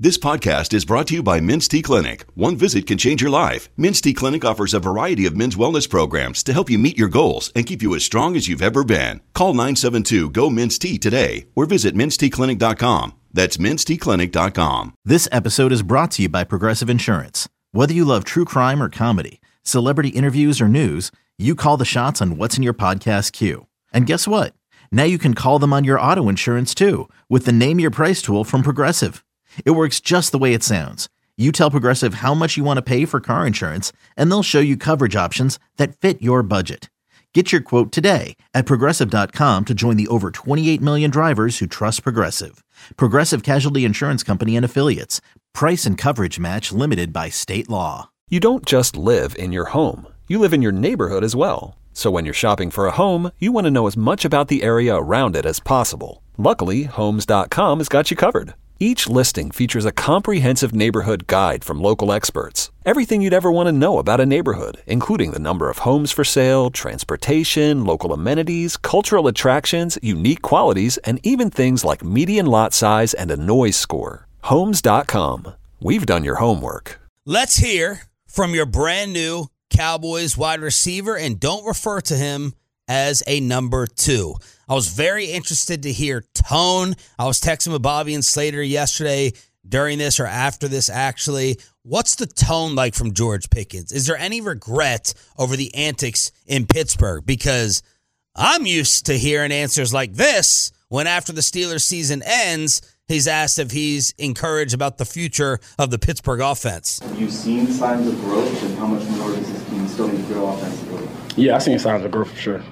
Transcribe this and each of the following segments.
This podcast is brought to you by Men's T Clinic. One visit can change your life. Men's T Clinic offers a variety of men's wellness programs to help you meet your goals and keep you as strong as you've ever been. Call 972-GO-MEN'S-T today or visit menstclinic.com. That's menstclinic.com. This episode is brought to you by Progressive Insurance. Whether you love true crime or comedy, celebrity interviews or news, you call the shots on what's in your podcast queue. And guess what? Now you can call them on your auto insurance too with the Name Your Price tool from Progressive. It works just the way it sounds. You tell Progressive how much you want to pay for car insurance, and they'll show you coverage options that fit your budget. Get your quote today at Progressive.com to join the over 28 million drivers who trust Progressive. Progressive Casualty Insurance Company and Affiliates. Price and coverage match limited by state law. You don't just live in your home. You live in your neighborhood as well. So when you're shopping for a home, you want to know as much about the area around it as possible. Luckily, Homes.com has got you covered. Each listing features a comprehensive neighborhood guide from local experts. Everything you'd ever want to know about a neighborhood, including the number of homes for sale, transportation, local amenities, cultural attractions, unique qualities, and even things like median lot size and a noise score. Homes.com. We've done your homework. Let's hear from your brand new Cowboys wide receiver, and don't refer to him as a number 2. I was very interested to hear tone. I was texting with Bobby and Slater yesterday during this or after this, actually. What's the tone like from George Pickens? Is there any regret over the antics in Pittsburgh? Because I'm used to hearing answers like this when after the Steelers season ends, he's asked if he's encouraged about the future of the Pittsburgh offense. Have you seen signs of growth, and how much more does this team still need to grow offensively? Yeah, I've seen signs of growth for sure.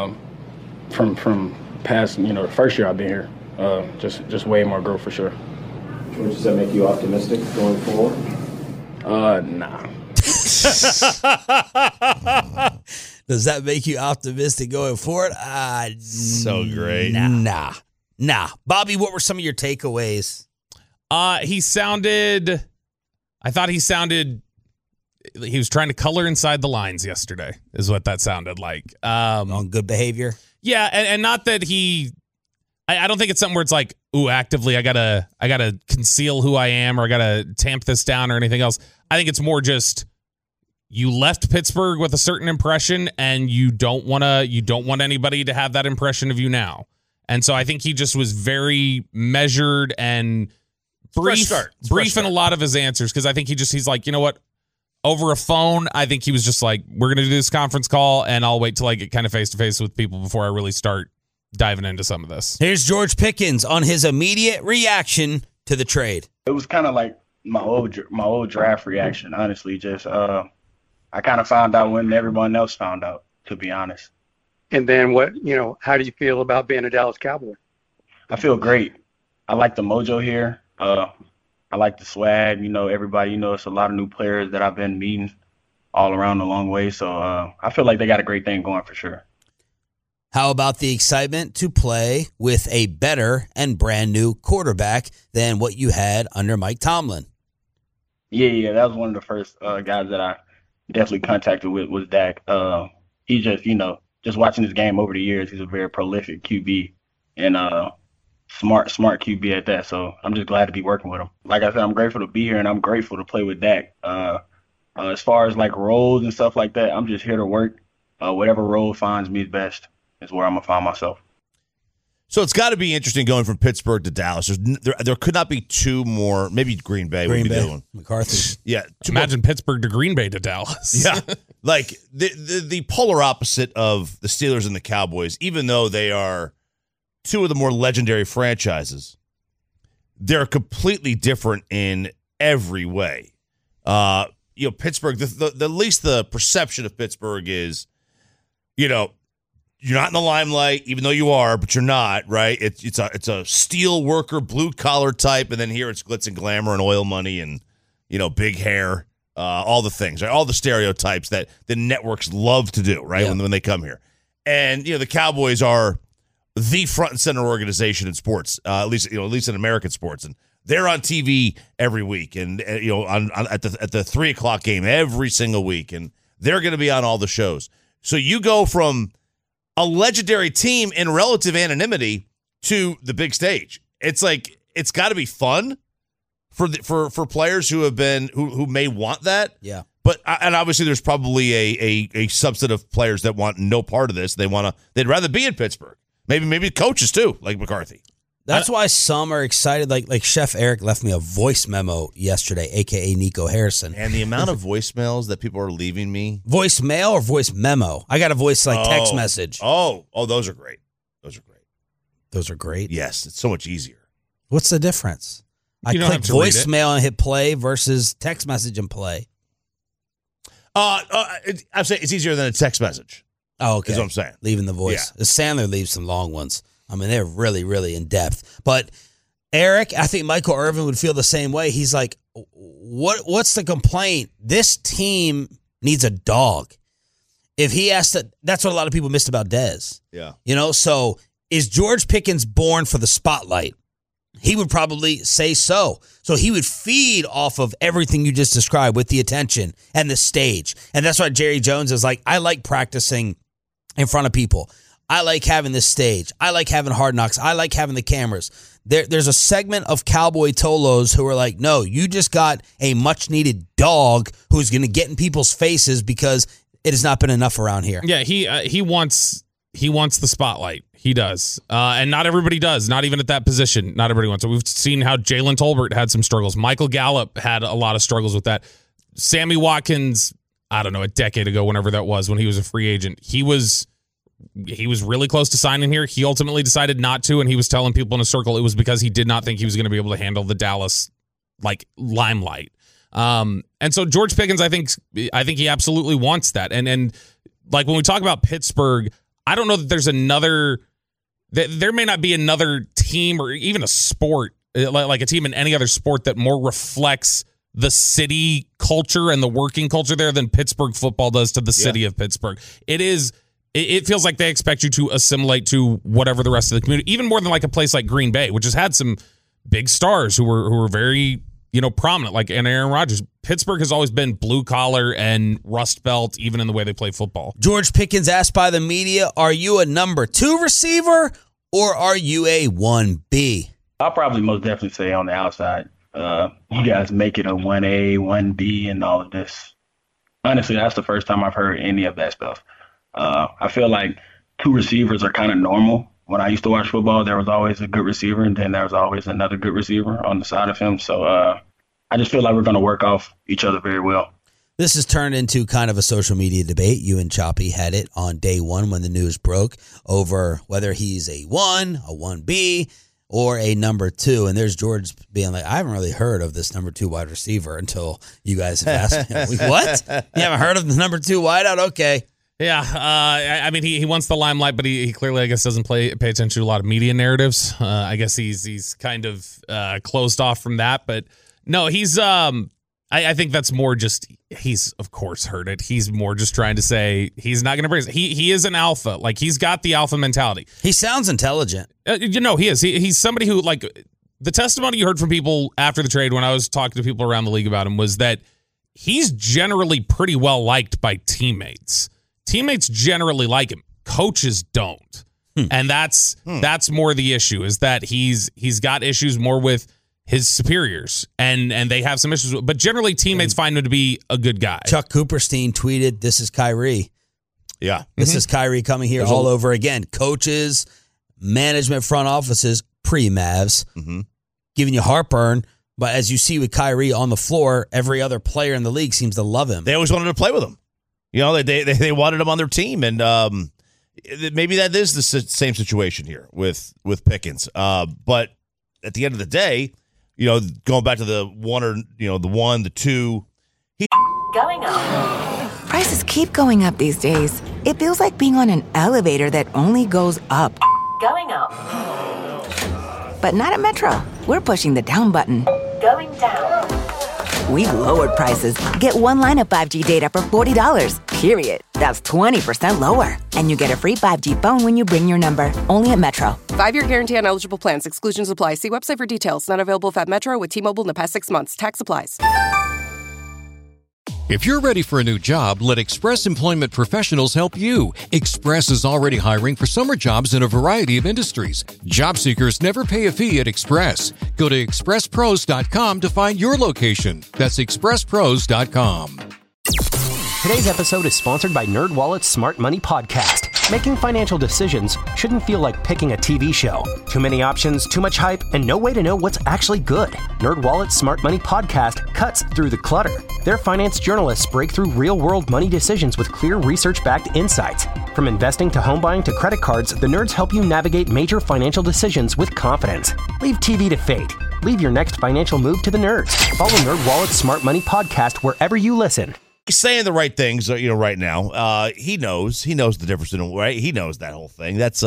From past, the first year I've been here, just way more growth for sure. Does that make you optimistic going forward? Nah. Does that make you optimistic going forward? So great. Nah. Bobby, what were some of your takeaways? I thought he was trying to color inside the lines yesterday, is what that sounded like. On good behavior? Yeah, and not that I don't think it's something where it's like, ooh, actively I gotta conceal who I am or I gotta tamp this down or anything else. I think it's more just you left Pittsburgh with a certain impression and you don't want anybody to have that impression of you now. And so I think he just was very measured and brief in a lot of his answers, because I think he's like, you know what? Over a phone, I think he was just like, we're going to do this conference call, and I'll wait till I get kind of face-to-face with people before I really start diving into some of this. Here's George Pickens on his immediate reaction to the trade. It was kind of like my old draft reaction, honestly. Just I kind of found out when everyone else found out, to be honest. And then how do you feel about being a Dallas Cowboy? I feel great. I like the mojo here. I like the swag. Everybody, it's a lot of new players that I've been meeting all around the long way. So I feel like they got a great thing going for sure. How about the excitement to play with a better and brand new quarterback than what you had under Mike Tomlin? Yeah, that was one of the first guys that I definitely contacted with was Dak. He just watching his game over the years, he's a very prolific QB and smart QB at that. So I'm just glad to be working with him. Like I said, I'm grateful to be here and I'm grateful to play with Dak. As far as like roles and stuff like that, I'm just here to work. Whatever role finds me best is where I'm gonna find myself. So it's got to be interesting going from Pittsburgh to Dallas. There could not be two more. Maybe Green Bay would be the other one. McCarthy. Yeah. Imagine Pittsburgh to Green Bay to Dallas. Yeah. Like the polar opposite of the Steelers and the Cowboys, even though they are two of the more legendary franchises, they're completely different in every way. Pittsburgh, the least the perception of Pittsburgh is, you're not in the limelight, even though you are, but you're not, right? It's a steel worker, blue collar type, and then here it's glitz and glamour and oil money and big hair, all the things, right? All the stereotypes that the networks love to do, right? When they come here, and the Cowboys are the front and center organization in sports, at least in American sports, and they're on TV every week, and at the 3:00 game every single week, and they're going to be on all the shows. So you go from a legendary team in relative anonymity to the big stage. It's like, it's got to be fun, for players who have been who may want that. Yeah. But and obviously there's probably a subset of players that want no part of this. They'd rather be in Pittsburgh. Maybe coaches too, like McCarthy. That's why some are excited. Like Chef Eric left me a voice memo yesterday, a.k.a. Nico Harrison. And the amount of voicemails that people are leaving me. Voicemail or voice memo? I got a voice text message. Oh, those are great. Those are great? Yes, it's so much easier. What's the difference? I click voicemail and hit play versus text message and play. I'm saying it's easier than a text message. Oh, okay. Is what I'm saying. Leaving the voice. Yeah. Sandler leaves some long ones. I mean, they're really, really in depth. But Eric, I think Michael Irvin would feel the same way. He's like, what's the complaint? This team needs a dog. If he has to, that's what a lot of people missed about Dez. Yeah. So is George Pickens born for the spotlight? He would probably say so. So he would feed off of everything you just described with the attention and the stage. And that's why Jerry Jones is like, I like practicing in front of people. I like having this stage. I like having Hard Knocks. I like having the cameras. There's a segment of Cowboy Tolos who are like, no, you just got a much-needed dog who's going to get in people's faces because it has not been enough around here. Yeah, he wants the spotlight. He does. And not everybody does. Not even at that position. Not everybody wants it. We've seen how Jalen Tolbert had some struggles. Michael Gallup had a lot of struggles with that. Sammy Watkins, I don't know, a decade ago, whenever that was, when he was a free agent, he was really close to signing here. He ultimately decided not to, and he was telling people in a circle it was because he did not think he was going to be able to handle the Dallas limelight. And so George Pickens, I think he absolutely wants that. And like when we talk about Pittsburgh, I don't know that there's there may not be another team or even a sport, like a team in any other sport that more reflects the city culture and the working culture there than Pittsburgh football does to the city of Pittsburgh. It feels like they expect you to assimilate to whatever the rest of the community, even more than like a place like Green Bay, which has had some big stars who were very, prominent, like Aaron Rodgers. Pittsburgh has always been blue collar and Rust Belt, even in the way they play football. George Pickens asked by the media, are you a number 2 receiver or are you a 1B? I'll probably most definitely say on the outside. You guys make it a 1A, 1B, and all of this. Honestly, that's the first time I've heard any of that stuff. I feel like 2 receivers are kind of normal. When I used to watch football, there was always a good receiver, and then there was always another good receiver on the side of him. So I just feel like we're going to work off each other very well. This has turned into kind of a social media debate. You and Choppy had it on day one when the news broke over whether he's a 1, a 1B, or a number 2. And there's George being like, I haven't really heard of this number 2 wide receiver until you guys have asked him. What? You haven't heard of the number 2 wideout? Okay. Yeah, I mean, he wants the limelight, but he clearly, I guess, doesn't pay attention to a lot of media narratives. I guess he's kind of closed off from that. But no, he's I think that's more just he's of course heard it. He's more just trying to say he's not going to praise it. He is an alpha. Like he's got the alpha mentality. He sounds intelligent. He is. He's somebody who, like, the testimony you heard from people after the trade when I was talking to people around the league about him was that he's generally pretty well liked by teammates. Teammates generally like him. Coaches don't. And that's more the issue, is that he's got issues more with his superiors, and they have some issues. But generally, teammates find him to be a good guy. Chuck Cooperstein tweeted, "This is Kyrie." Yeah. This is Kyrie coming here all over again. Coaches, management, front offices, pre-Mavs, giving you heartburn. But as you see with Kyrie on the floor, every other player in the league seems to love him. They always wanted to play with him. They wanted him on their team, and maybe that is the same situation here with Pickens. But at the end of the day, going back to the 1 or the 1, the 2, going up. Prices keep going up these days. It feels like being on an elevator that only goes up. Going up. But not at Metro. We're pushing the down button. Going down. We've lowered prices. Get one line of 5G data for $40, period. That's 20% lower. And you get a free 5G phone when you bring your number. Only at Metro. 5-year guarantee on eligible plans. Exclusions apply. See website for details. Not available at Metro with T-Mobile in the past 6 months. Tax applies. If you're ready for a new job, let Express Employment Professionals help you. Express is already hiring for summer jobs in a variety of industries. Job seekers never pay a fee at Express. Go to expresspros.com to find your location. That's expresspros.com. Today's episode is sponsored by NerdWallet's Smart Money Podcast. Making financial decisions shouldn't feel like picking a TV show. Too many options, too much hype, and no way to know what's actually good. NerdWallet's Smart Money Podcast cuts through the clutter. Their finance journalists break through real-world money decisions with clear research-backed insights. From investing to home buying to credit cards, the nerds help you navigate major financial decisions with confidence. Leave TV to fate. Leave your next financial move to the nerds. Follow NerdWallet's Smart Money Podcast wherever you listen. He's saying the right things, right now. He knows the difference in right. He knows that whole thing. That's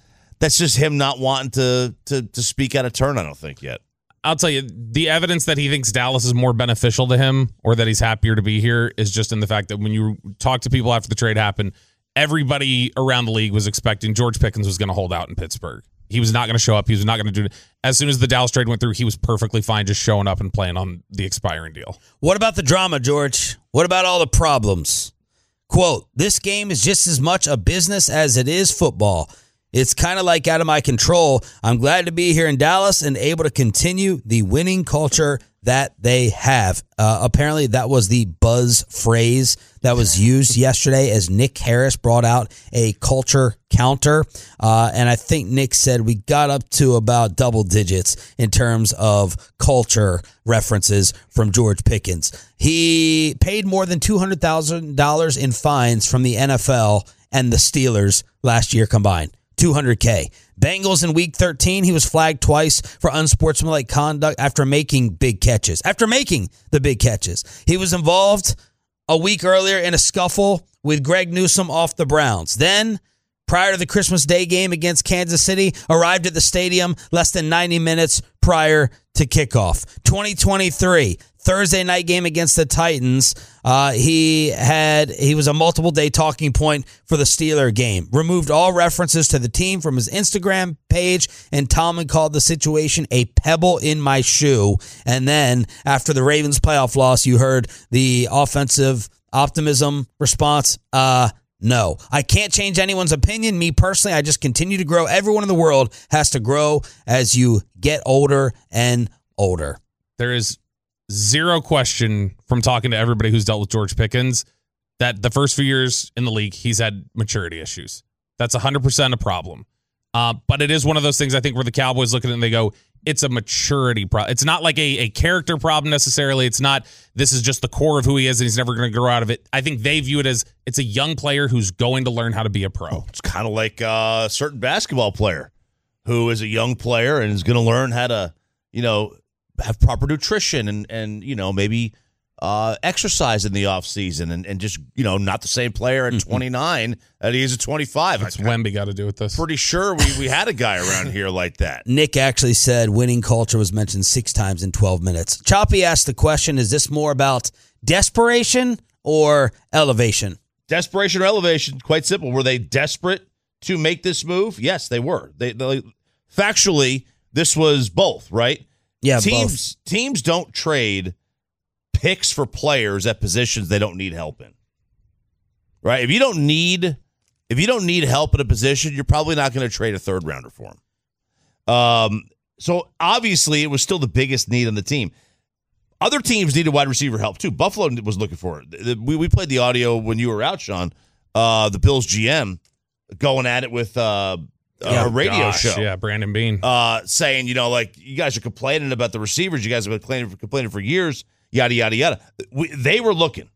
just him not wanting to speak out of turn. I don't think yet. I'll tell you, the evidence that he thinks Dallas is more beneficial to him or that he's happier to be here is just in the fact that when you talk to people after the trade happened, everybody around the league was expecting George Pickens was going to hold out in Pittsburgh. He was not going to show up. He was not going to do it. As soon as the Dallas trade went through, he was perfectly fine just showing up and playing on the expiring deal. What about the drama, George? What about all the problems? Quote, this game is just as much a business as it is football. It's kind of like out of my control. I'm glad to be here in Dallas and able to continue the winning culture that they have. Apparently, that was the buzz phrase that was used yesterday as Nick Harris brought out a culture counter. And I think Nick said we got up to about double digits in terms of culture references from George Pickens. He paid more than $200,000 in fines from the NFL and the Steelers last year combined. $200K. Bengals in week 13, he was flagged twice for unsportsmanlike conduct after making big catches. After making the big catches. He was involved a week earlier in a scuffle with Greg Newsome off the Browns. Then, prior to the Christmas Day game against Kansas City, arrived at the stadium less than 90 minutes prior to kickoff. 2023, Thursday night game against the Titans. He was a multiple day talking point for the Steeler game. Removed all references to the team from his Instagram page, and Tomlin called the situation a pebble in my shoe. And then after the Ravens playoff loss, you heard the offensive optimism response. No, I can't change anyone's opinion. Me personally, I just continue to grow. Everyone in the world has to grow as you get older and older. There is zero question from talking to everybody who's dealt with George Pickens that the first few years in the league, he's had maturity issues. That's 100% a problem. But it is one of those things, I think, where the Cowboys look at it and they go, it's a maturity problem. It's not like a character problem necessarily. It's not, this is just the core of who he is and he's never going to grow out of it. I think they view it as it's a young player who's going to learn how to be a pro. It's kind of like a certain basketball player who is a young player and is going to learn how to, have proper nutrition and maybe exercise in the offseason and just, not the same player at 29 that he is at 25. That's Wemby got to do with this. Pretty sure we had a guy around here like that. Nick actually said winning culture was mentioned 6 times in 12 minutes. Choppy asked the question, is this more about desperation or elevation? Desperation or elevation, quite simple. Were they desperate to make this move? Yes, they were. They factually, this was both, right? Yeah, teams don't trade picks for players at positions they don't need help in. Right? If you don't need help at a position, you're probably not going to trade a third rounder for him. So obviously it was still the biggest need on the team. Other teams needed wide receiver help too. Buffalo was looking for it. We played the audio when you were out, Sean. The Bills GM going at it with a radio show. Yeah, Brandon Beane. Saying, you guys are complaining about the receivers. You guys have been complaining for years, yada, yada, yada. They were looking.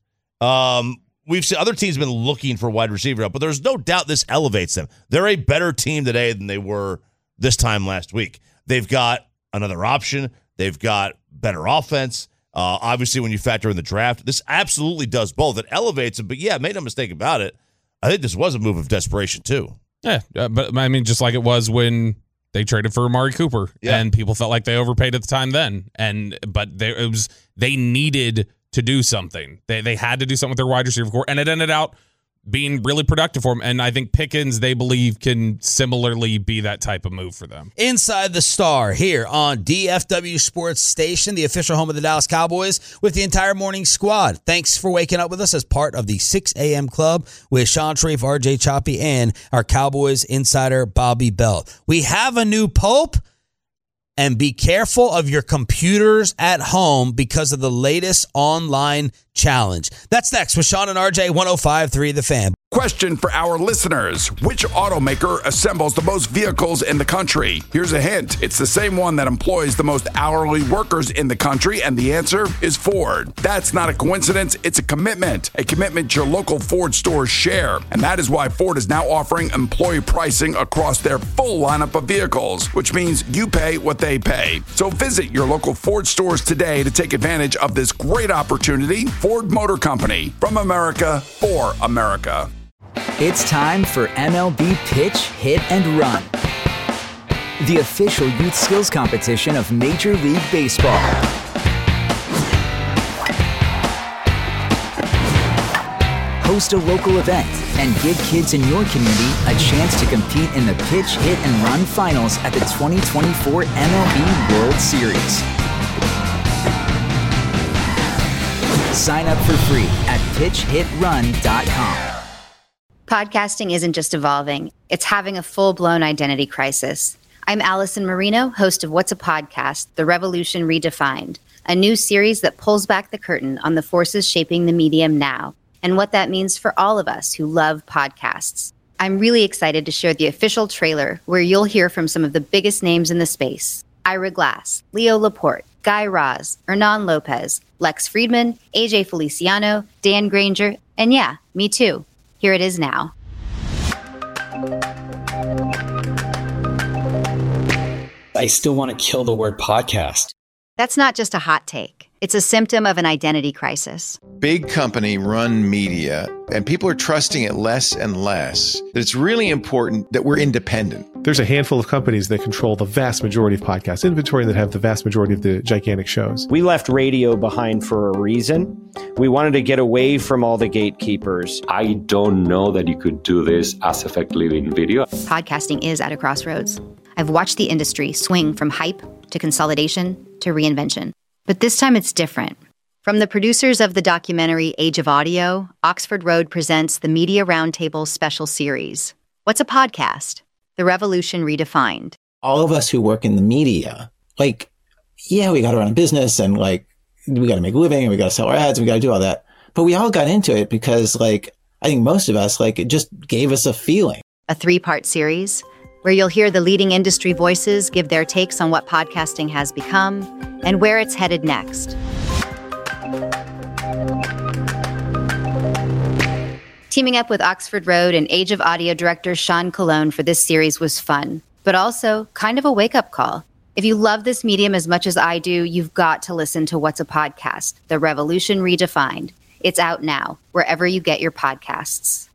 We've seen other teams have been looking for wide receiver help, but there's no doubt this elevates them. They're a better team today than they were this time last week. They've got another option. They've got better offense. Obviously, when you factor in the draft, this absolutely does both. It elevates them, but yeah, make no mistake about it. I think this was a move of desperation too. Yeah, but I mean, just like it was when they traded for Amari Cooper, and people felt like they overpaid at the time then, but they needed to do something. They had to do something with their wide receiver core, and it ended out being really productive for them. And I think Pickens, they believe, can similarly be that type of move for them. Inside the Star here on DFW Sports Station, the official home of the Dallas Cowboys, with the entire morning squad. Thanks for waking up with us as part of the 6 a.m. club with Sean Sharif, RJ Choppy, and our Cowboys insider, Bobby Belt. We have a new pope, and be careful of your computers at home because of the latest online challenge. That's next with Sean and RJ, 105.3 The Fan. Question for our listeners. Which automaker assembles the most vehicles in the country? Here's a hint. It's the same one that employs the most hourly workers in the country, and the answer is Ford. That's not a coincidence. It's a commitment your local Ford stores share. And that is why Ford is now offering employee pricing across their full lineup of vehicles, which means you pay what they pay. So visit your local Ford stores today to take advantage of this great opportunity. Ford Motor Company, from America, for America. It's time for MLB Pitch, Hit, and Run, the official youth skills competition of Major League Baseball. Host a local event and give kids in your community a chance to compete in the Pitch, Hit, and Run finals at the 2024 MLB World Series. Sign up for free at pitchhitrun.com. Podcasting isn't just evolving, it's having a full-blown identity crisis. I'm Allison Marino, host of What's a Podcast? The Revolution Redefined, a new series that pulls back the curtain on the forces shaping the medium now, and what that means for all of us who love podcasts. I'm really excited to share the official trailer where you'll hear from some of the biggest names in the space. Ira Glass, Leo Laporte, Guy Raz, Hernan Lopez, Lex Friedman, AJ Feliciano, Dan Granger, and yeah, me too. Here it is now. I still want to kill the word podcast. That's not just a hot take. It's a symptom of an identity crisis. Big company run media, and people are trusting it less and less. That it's really important that we're independent. There's a handful of companies that control the vast majority of podcast inventory and that have the vast majority of the gigantic shows. We left radio behind for a reason. We wanted to get away from all the gatekeepers. I don't know that you could do this as effectively in video. Podcasting is at a crossroads. I've watched the industry swing from hype to consolidation to reinvention. But this time it's different. From the producers of the documentary Age of Audio, Oxford Road presents the Media Roundtable special series. What's a podcast? The Revolution Redefined. All of us who work in the media, we got to run a business and we got to make a living and we got to sell our ads and we got to do all that. But we all got into it because I think most of us, it just gave us a feeling. A 3-part series where you'll hear the leading industry voices give their takes on what podcasting has become and where it's headed next. Teaming up with Oxford Road and Age of Audio director Sean Colon for this series was fun, but also kind of a wake-up call. If you love this medium as much as I do, you've got to listen to What's a Podcast? The Revolution Redefined. It's out now, wherever you get your podcasts.